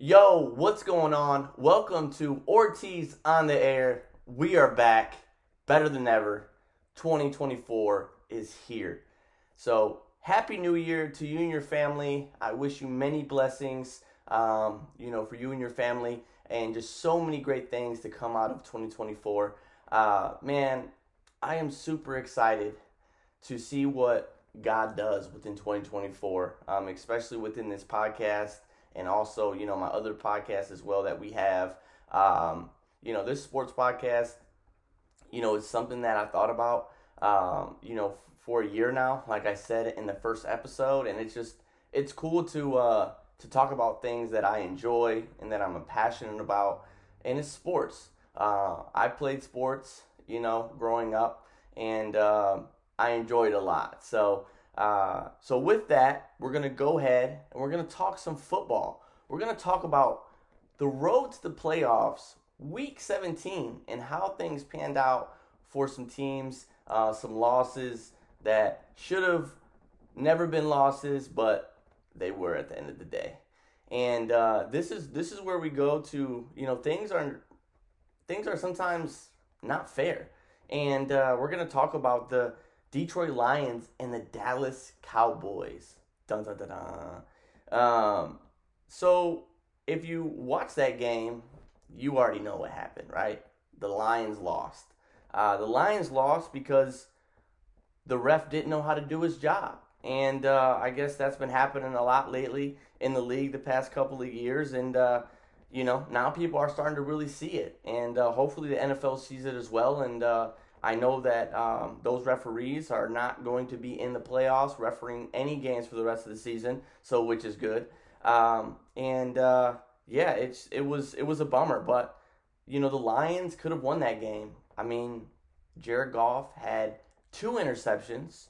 Yo, what's going on? Welcome to Ortiz on the Air. We are back, better than ever. 2024 is here. So, Happy New Year to you and your family. I wish you many blessings, for you and your family, and just so many great things to come out of 2024. Man, I am super excited to see what God does within 2024, especially within this podcast and also, my other podcasts as well that we have. This sports podcast, is something that I thought about, for a year now, like I said in the first episode, and it's cool to talk about things that I enjoy and that I'm passionate about, and it's sports. I played sports, growing up, and I enjoyed it a lot. So with that, we're going to go ahead and we're going to talk some football. We're going to talk about the road to the playoffs, week 17, and how things panned out for some teams, some losses that should have never been losses, but they were at the end of the day. And this is where we go to, things are sometimes not fair. And we're going to talk about the Detroit Lions and the Dallas Cowboys. Dun, dun, dun, dun. So if you watch that game, you already know what happened, right? The Lions lost. The Lions lost because the ref didn't know how to do his job. And I guess that's been happening a lot lately in the league the past couple of years. And, now people are starting to really see it. And hopefully the NFL sees it as well. And I know that those referees are not going to be in the playoffs, refereeing any games for the rest of the season, so which is good. It was a bummer, but the Lions could have won that game. I mean, Jared Goff had 2 interceptions,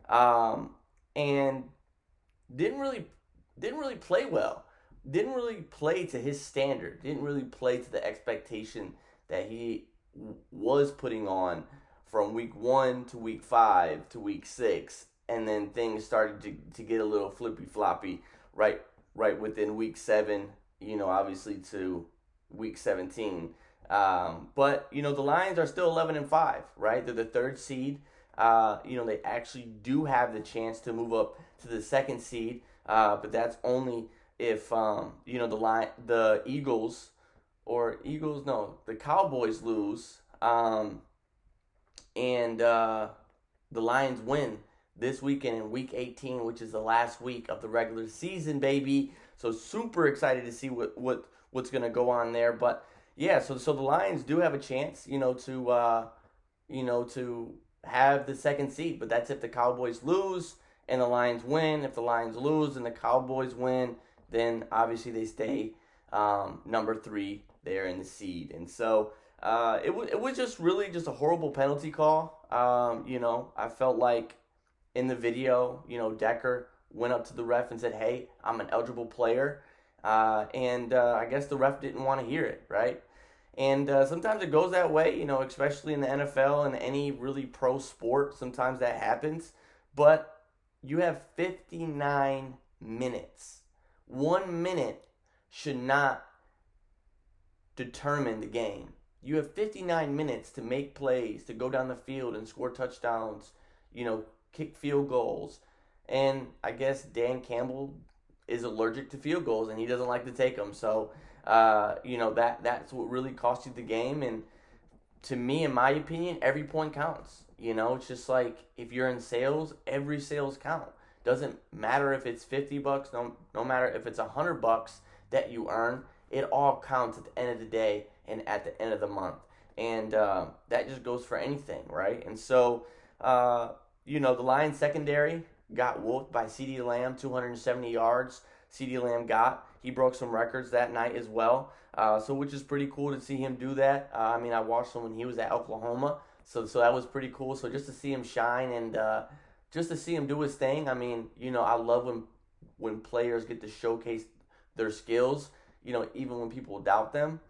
and didn't really play well. Didn't really play to his standard. Didn't really play to the expectation that he was putting on from week 1 to week 5 to week 6, and then things started to get a little flippy floppy right within week 7, obviously to week 17. But the Lions are still 11-5, right? They're the 3rd seed. They actually do have the chance to move up to the 2nd seed, but that's only if the Cowboys lose, and the Lions win this weekend in week 18, which is the last week of the regular season, baby. So super excited to see what's going to go on there. But yeah, so the Lions do have a chance, to have the 2nd seed, but that's if the Cowboys lose and the Lions win. If the Lions lose and the Cowboys win, then obviously they stay number 3 there in the seed. And so it was just really just a horrible penalty call. I felt like in the video, Decker went up to the ref and said, "Hey, I'm an eligible player." And I guess the ref didn't want to hear it, right? And sometimes it goes that way, especially in the NFL and any really pro sport. Sometimes that happens. But you have 59 minutes. 1 minute should not determine the game. You have 59 minutes to make plays, to go down the field and score touchdowns, kick field goals. And I guess Dan Campbell is allergic to field goals and he doesn't like to take them. So, that's what really cost you the game. And to me, in my opinion, every point counts. It's just like if you're in sales, every sales count. Doesn't matter if it's $50, no matter if it's $100 that you earn. It all counts at the end of the day and at the end of the month. And that just goes for anything, right? And so, the Lions secondary got whooped by CeeDee Lamb, 270 yards. CeeDee Lamb he broke some records that night as well. Which is pretty cool to see him do that. I watched him when he was at Oklahoma. So that was pretty cool. So just to see him shine and just to see him do his thing. I love when players get to showcase their skills, even when people doubt them.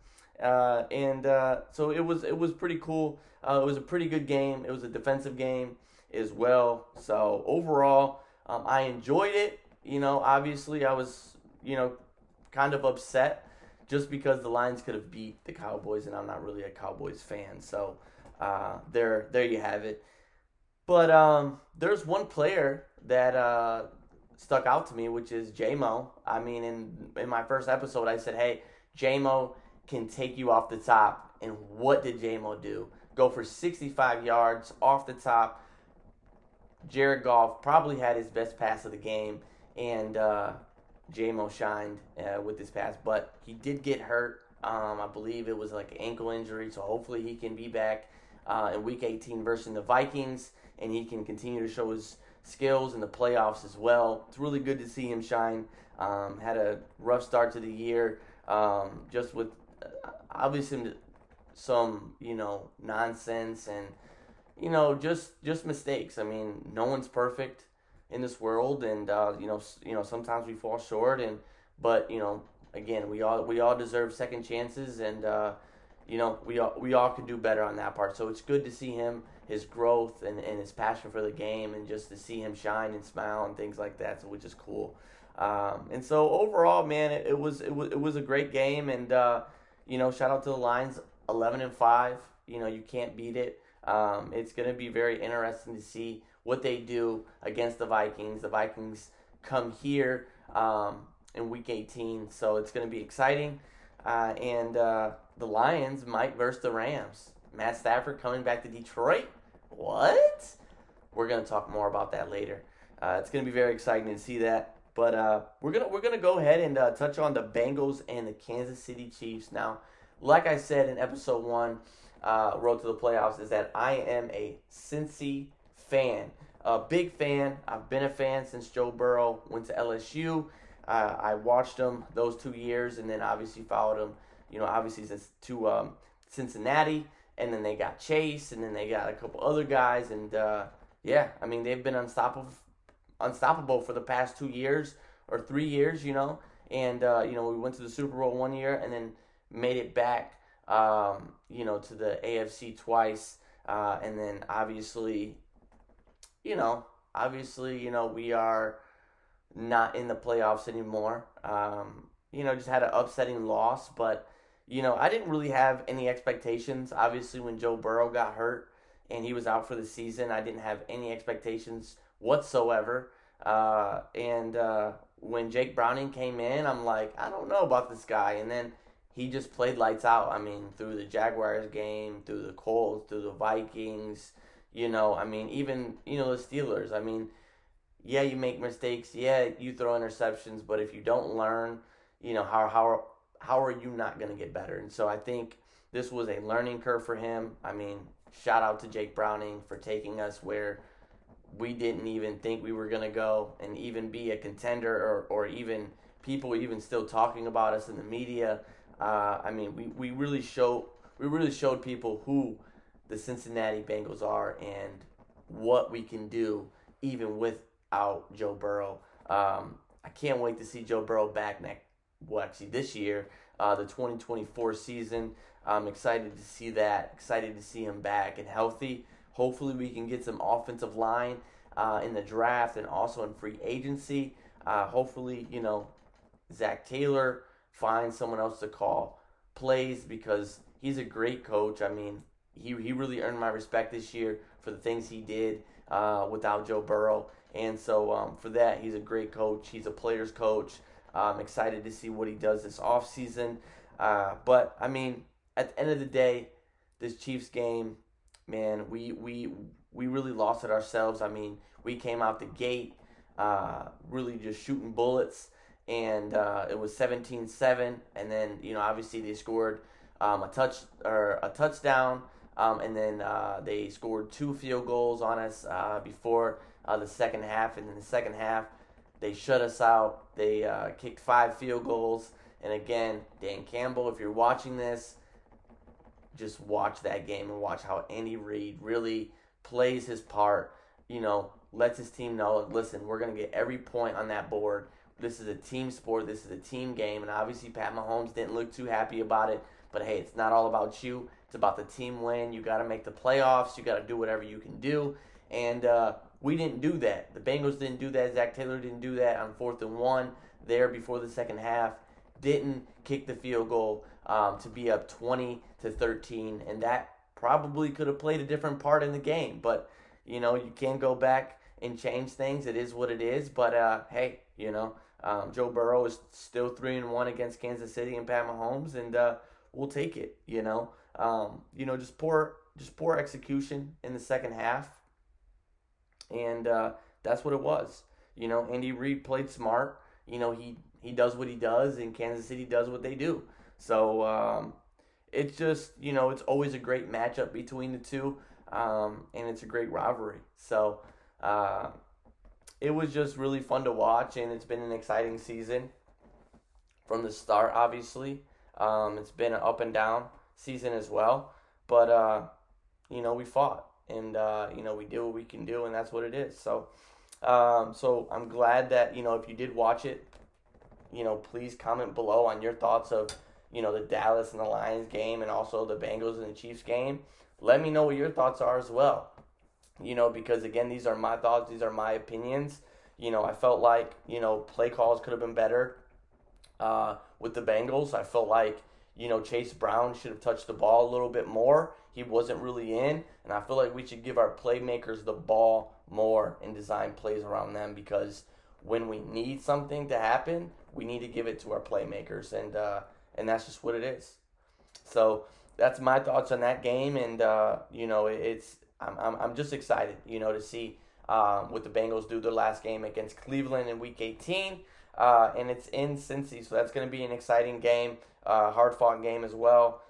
So it was pretty cool. It was a pretty good game. It was a defensive game as well. So overall, I enjoyed it. Obviously I was, kind of upset just because the Lions could have beat the Cowboys, and I'm not really a Cowboys fan. So there you have it. But there's one player that stuck out to me, which is J-Mo. I mean, in my first episode, I said, hey, J-Mo can take you off the top. And what did J-Mo do? Go for 65 yards off the top. Jared Goff probably had his best pass of the game, and J-Mo shined with his pass, but he did get hurt. I believe it was like an ankle injury, so hopefully he can be back in Week 18 versus the Vikings, and he can continue to show his skills in the playoffs as well. It's really good to see him shine. Had a rough start to the year, just with obviously some nonsense and just mistakes. I mean, no one's perfect in this world, and sometimes we fall short, but again, we all deserve second chances, and we all could do better on that part. So it's good to see him, his growth, and his passion for the game, and just to see him shine and smile and things like that, so which is cool. And so overall, man, it was a great game, and shout out to the Lions, 11-5. You can't beat it. It's going to be very interesting to see what they do against the Vikings. The Vikings come here in Week 18, so it's going to be exciting. And the Lions might versus the Rams. Matt Stafford coming back to Detroit? What? We're going to talk more about that later. It's going to be very exciting to see that. But we're gonna go ahead and touch on the Bengals and the Kansas City Chiefs. Now, like I said in episode 1, Road to the Playoffs, is that I am a Cincy fan. A big fan. I've been a fan since Joe Burrow went to LSU. I watched him those 2 years, and then obviously followed him, to Cincinnati, and then they got Chase, and then they got a couple other guys, and they've been unstoppable for the past 2 years or 3 years, and we went to the Super Bowl 1 year, and then made it back, to the AFC twice, and then obviously, we are not in the playoffs anymore. Just had an upsetting loss, but I didn't really have any expectations. Obviously, when Joe Burrow got hurt and he was out for the season, I didn't have any expectations whatsoever. And when Jake Browning came in, I'm like, I don't know about this guy. And then he just played lights out. I mean, through the Jaguars game, through the Colts, through the Vikings, even, the Steelers. I mean, yeah, you make mistakes. Yeah, you throw interceptions. But if you don't learn, how are you not going to get better? And so I think this was a learning curve for him. I mean, shout out to Jake Browning for taking us where we didn't even think we were going to go and even be a contender, or even people even still talking about us in the media. We really showed people who the Cincinnati Bengals are and what we can do even without Joe Burrow. I can't wait to see Joe Burrow back this year, the 2024 season. I'm excited to see that. Excited to see him back and healthy. Hopefully we can get some offensive line in the draft and also in free agency. Hopefully, Zach Taylor finds someone else to call plays, because he's a great coach. I mean, he really earned my respect this year for the things he did without Joe Burrow. And so for that, he's a great coach. He's a player's coach. I'm excited to see what he does this offseason. But, I mean, at the end of the day, this Chiefs game, man, we really lost it ourselves. I mean, we came out the gate really just shooting bullets, and it was 17-7, and then obviously they scored a touchdown, and then they scored 2 field goals on us before the second half, and in the second half they shut us out. They kicked 5 field goals, and again, Dan Campbell, if you're watching this, just watch that game and watch how Andy Reid really plays his part, lets his team know, listen, we're going to get every point on that board. This is a team sport. This is a team game. And obviously Pat Mahomes didn't look too happy about it. But, hey, it's not all about you. It's about the team win. You got to make the playoffs. You got to do whatever you can do. And we didn't do that. The Bengals didn't do that. Zach Taylor didn't do that on 4th and 1 there before the second half. didn't kick the field goal to be up 20-13, and that probably could have played a different part in the game. But you can't go back and change things. It is what it is. But hey, Joe Burrow is still 3-1 against Kansas City and Pat Mahomes, and we'll take it. Just poor execution in the second half, and that's what it was. Andy Reid played smart. He does what he does, and Kansas City does what they do. So it's just it's always a great matchup between the two, and it's a great rivalry. So it was just really fun to watch, and it's been an exciting season from the start. Obviously, it's been an up and down season as well, but we fought, and we did what we can do, and that's what it is. So I'm glad that if you did watch it, please comment below on your thoughts of the Dallas and the Lions game, and also the Bengals and the Chiefs game. Let me know what your thoughts are as well. Because again, these are my thoughts, these are my opinions. I felt like play calls could have been better with the Bengals. I felt like Chase Brown should have touched the ball a little bit more. He wasn't really in, and I feel like we should give our playmakers the ball more and design plays around them, because when we need something to happen, we need to give it to our playmakers, and that's just what it is. So that's my thoughts on that game, and I'm just excited, to see what the Bengals do their last game against Cleveland in Week 18, and it's in Cincy, so that's going to be an exciting game, hard-fought game as well,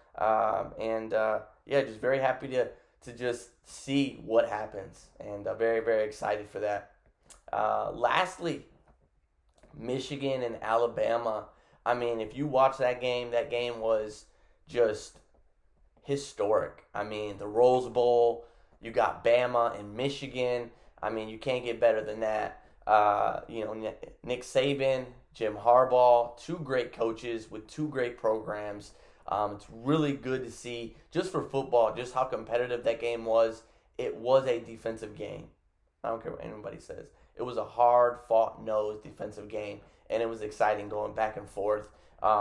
just very happy to just see what happens, and very, very excited for that. Lastly, Michigan and Alabama. I mean, if you watch that game was just historic. I mean, the Rose Bowl, you got Bama and Michigan. I mean, you can't get better than that. Nick Saban, Jim Harbaugh, two great coaches with two great programs. It's really good to see, just for football, just how competitive that game was. It was a defensive game. I don't care what anybody says. It was a hard-fought nose defensive game, and it was exciting going back and forth.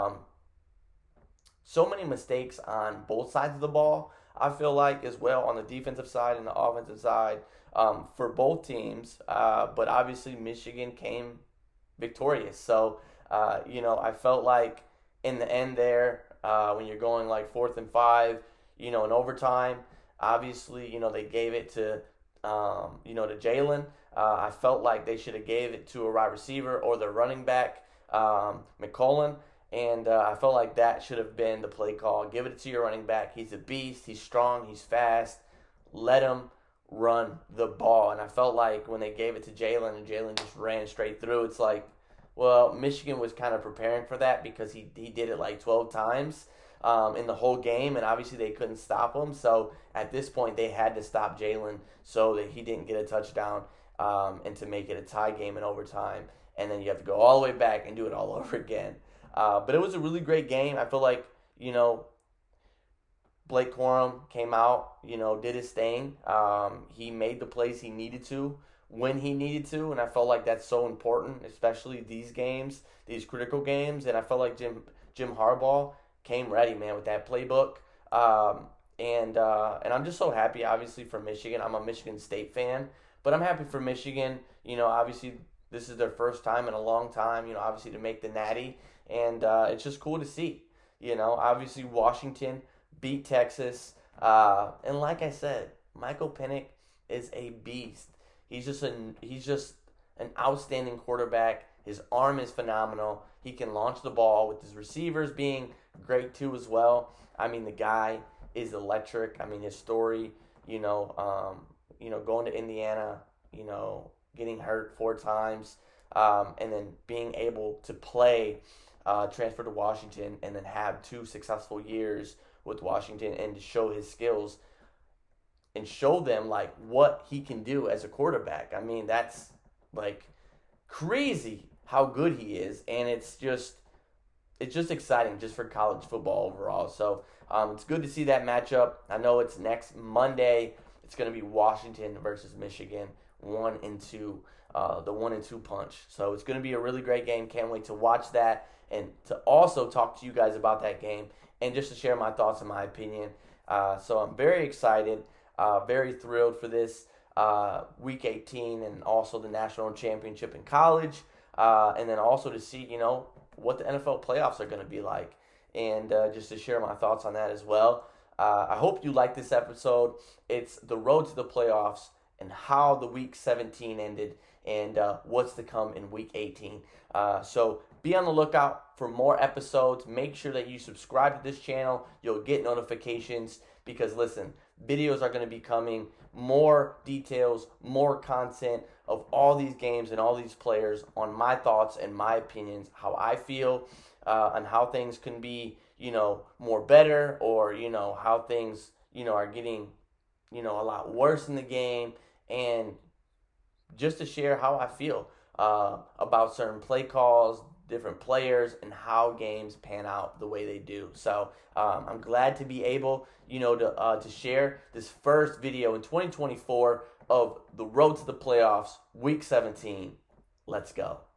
So many mistakes on both sides of the ball, I feel like, as well, on the defensive side and the offensive side for both teams. But obviously Michigan came victorious. So, I felt like in the end there, when you're going like 4th and 5, in overtime, obviously, they gave it to, to Jalen. I felt like they should have gave it to a wide receiver or the running back, McCollum. And I felt like that should have been the play call. Give it to your running back. He's a beast. He's strong. He's fast. Let him run the ball. And I felt like when they gave it to Jalen and Jalen just ran straight through, it's like, well, Michigan was kind of preparing for that because he did it like 12 times in the whole game, and obviously they couldn't stop him. So at this point, they had to stop Jalen so that he didn't get a touchdown and to make it a tie game in overtime. And then you have to go all the way back and do it all over again. But it was a really great game. I feel like, Blake Corum came out, did his thing. He made the plays he needed to when he needed to, and I felt like that's so important, especially these games, these critical games. And I felt like Jim Harbaugh came ready, man, with that playbook. And I'm just so happy, obviously, for Michigan. I'm a Michigan State fan, but I'm happy for Michigan. Obviously, this is their first time in a long time, obviously, to make the Natty. And it's just cool to see. Obviously, Washington beat Texas. And like I said, Michael Penix is a beast. He's just an outstanding quarterback. His arm is phenomenal. He can launch the ball with his receivers being great too as well. I mean, the guy is electric. I mean, his story, going to Indiana, getting hurt 4 times, and then being able to play, transfer to Washington, and then have 2 successful years with Washington and to show his skills and show them like what he can do as a quarterback. I mean, that's like crazy how good he is, and it's just exciting just for college football overall. So it's good to see that matchup. I know it's next Monday. It's going to be Washington versus Michigan, 1 and 2. the 1-2 punch. So it's going to be a really great game. Can't wait to watch that and to also talk to you guys about that game and just to share my thoughts and my opinion. So I'm very excited, very thrilled for this Week 18 and also the national championship in college, and then also to see, what the NFL playoffs are going to be like, and just to share my thoughts on that as well. I hope you like this episode. It's the road to the playoffs and how the Week 17 ended and what's to come in Week 18. So be on the lookout for more episodes. Make sure that you subscribe to this channel. You'll get notifications because, listen, videos are going to be coming. More details, more content of all these games and all these players on my thoughts and my opinions, how I feel, and how things can be, more better, or, how things, are getting, a lot worse in the game, and just to share how I feel about certain play calls, different players, and how games pan out the way they do. So I'm glad to be able, to share this first video in 2024 of the road to the playoffs, Week 17. Let's go.